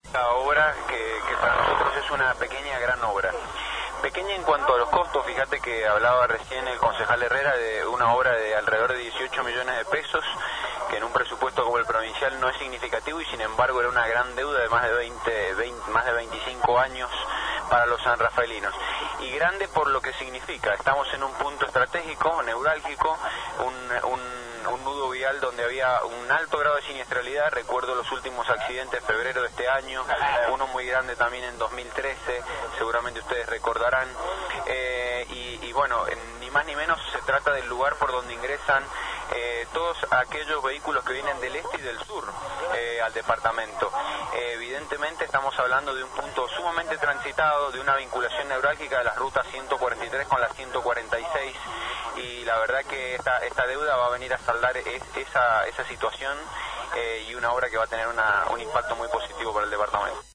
La obra que para nosotros es una pequeña gran obra. Pequeña en cuanto a los costos, fíjate que hablaba recién el concejal Herrera de una obra de alrededor de 18 millones de pesos, que en un presupuesto como el provincial no es significativo y sin embargo era una gran deuda de más de 25 años para los sanrafaelinos. Y grande por lo que significa, estamos en un punto estratégico, neurálgico, un nudo vial donde había un alto grado de siniestralidad. Recuerdo los últimos accidentes de febrero de este año, uno muy grande también en 2013, seguramente ustedes recordarán, y bueno, ni más ni menos se trata del lugar por donde ingresan todos aquellos vehículos que vienen del este y del sur al departamento. Evidentemente estamos hablando de un punto sumamente transitado, de una vinculación neurálgica de las rutas 143 con la 146, y la verdad que esta deuda va a venir a saldar esa situación y una obra que va a tener un impacto muy positivo para el departamento.